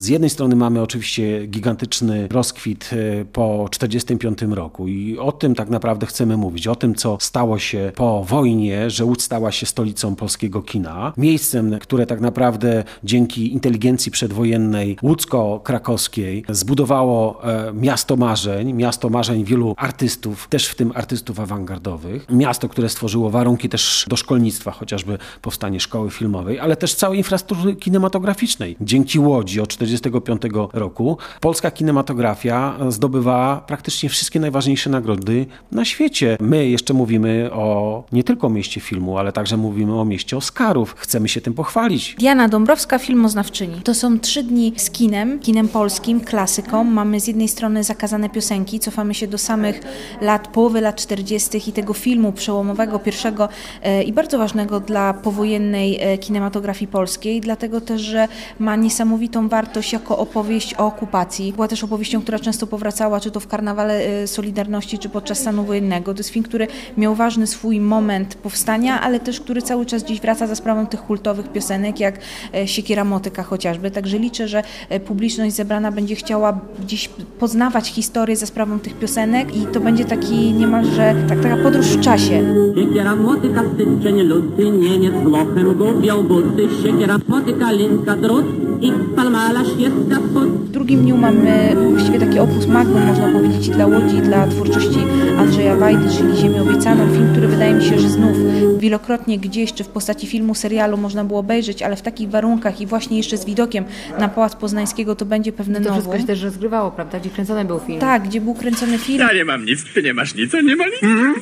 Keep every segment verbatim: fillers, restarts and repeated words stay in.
Z jednej strony mamy oczywiście gigantyczny rozkwit po czterdziestym piątym roku i o tym tak naprawdę chcemy mówić, o tym, co stało się po wojnie, że Łódź stała się stolicą polskiego kina, miejscem, które tak naprawdę dzięki inteligencji przedwojennej łódzko-krakowskiej zbudowało miasto marzeń, miasto marzeń wielu artystów, też w tym artystów awangardowych, miasto, które stworzyło warunki też do szkolnictwa, chociażby powstanie szkoły filmowej, ale też całej infrastruktury kinematograficznej. Dzięki Łodzi od czterdziestego piątego roku polska kinematografia zdobywała praktycznie wszystkie najważniejsze nagrody na świecie. My jeszcze mówimy o nie tylko mieście filmu, ale także mówimy o mieście Oscarów. Chcemy się tym pochwalić. Diana Dąbrowska, filmoznawczyni. To są trzy dni z kinem, kinem polskim, klasyką. Mamy z jednej strony zakazane piosenki, cofamy się do samych lat, połowy lat czterdziestych i tego filmu przełomowego, pierwszego e, i bardzo ważnego dla powojennej e, kinematografii polskiej, dlatego też, że ma niesamowitą wartość jako opowieść o okupacji. Była też opowieścią, która często powracała, czy to w Karnawale e, Solidarności, czy podczas stanu wojennego. To jest film, który miał ważny swój moment powstania, ale też który cały czas dziś wraca za sprawą tych kultowych piosenek, jak e, Siekiera Motyka chociażby. Także liczę, że e, publiczność zebrana będzie chciała gdzieś poznawać historię za sprawą tych piosenek i to będzie taki niemalże tak, taka podróż w czasie. Siekiera Motyka, styczeń, luty, Niemiec, Włochem gubią buty. Siekiera Motyka, linka, drut i palmala, ścieżka pod. W drugim dniu mamy właściwie taki opus magnum, można powiedzieć, dla Łodzi, dla twórczości Andrzeja Wajdy, czyli Ziemię obiecaną. Film, który wydaje mi się, że znów wielokrotnie gdzieś, czy w postaci filmu, serialu można było obejrzeć, ale w takich warunkach i właśnie jeszcze z widokiem na Pałac Poznańskiego to będzie pewne to novum. To wszystko się też rozgrywało, prawda? Gdzie kręcony był film. Tak, gdzie był kręcony film. Ja nie mam nic, ty nie masz nic, on nie ma nic.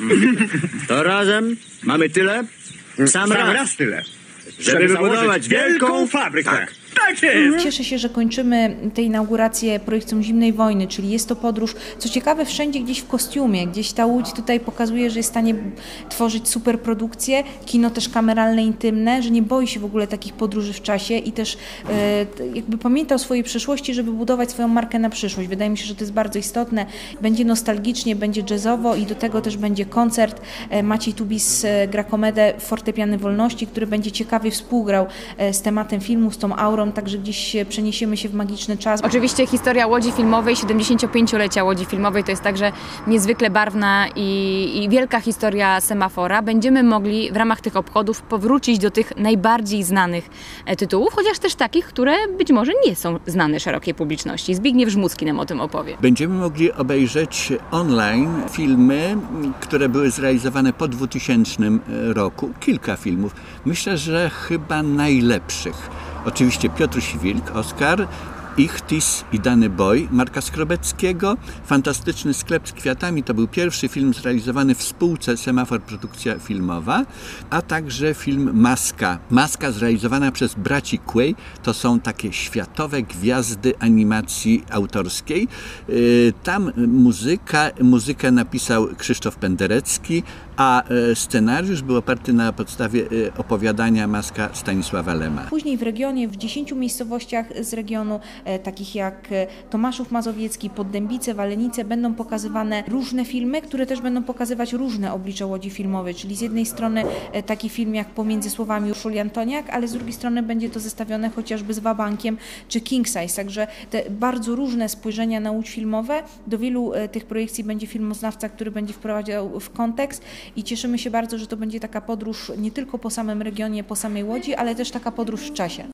To razem mamy tyle, sam, Sam raz, raz tyle, żeby, żeby wybudować wielką fabrykę. Tak. Tak jest. Cieszę się, że kończymy tę inaugurację projekcją Zimnej Wojny, czyli jest to podróż, co ciekawe, wszędzie gdzieś w kostiumie, gdzieś ta Łódź tutaj pokazuje, że jest w stanie tworzyć super produkcje, kino też kameralne, intymne, że nie boi się w ogóle takich podróży w czasie i też e, jakby pamięta o swojej przeszłości, żeby budować swoją markę na przyszłość. Wydaje mi się, że to jest bardzo istotne. Będzie nostalgicznie, będzie jazzowo i do tego też będzie koncert. E, Maciej Tubis e, gra komedę Fortepiany Wolności, który będzie ciekawie współgrał e, z tematem filmu, z tą aurą, także gdzieś przeniesiemy się w magiczny czas. Oczywiście historia Łodzi Filmowej, siedemdziesięciopięciolecia Łodzi Filmowej to jest także niezwykle barwna i, i wielka historia semafora. Będziemy mogli w ramach tych obchodów powrócić do tych najbardziej znanych tytułów, chociaż też takich, które być może nie są znane szerokiej publiczności. Zbigniew Żmudzki nam o tym opowie. Będziemy mogli obejrzeć online filmy, które były zrealizowane po dwutysięcznym roku. Kilka filmów. Myślę, że chyba najlepszych. Oczywiście Piotruś Wilk, Oscar, Ichtis i Dany Boj Marka Skrobeckiego. Fantastyczny sklep z kwiatami to był pierwszy film zrealizowany w spółce Semafor Produkcja Filmowa, a także film Maska. Maska zrealizowana przez braci Quay. To są takie światowe gwiazdy animacji autorskiej. Tam muzyka, muzykę napisał Krzysztof Penderecki, a scenariusz był oparty na podstawie opowiadania Maska Stanisława Lema. Później w regionie, w dziesięciu miejscowościach z regionu, e, takich jak Tomaszów Mazowiecki, Poddębice, Walenice, będą pokazywane różne filmy, które też będą pokazywać różne oblicze Łodzi Filmowej, czyli z jednej strony e, taki film jak Pomiędzy słowami Urszuli Antoniak, ale z drugiej strony będzie to zestawione chociażby z Wabankiem czy King Size, także te bardzo różne spojrzenia na Łódź filmowe. Do wielu e, tych projekcji będzie filmoznawca, który będzie wprowadzał w kontekst i cieszymy się bardzo, że to będzie taka podróż nie tylko po samym regionie, po samej Łodzi, ale też taka podróż w czasie.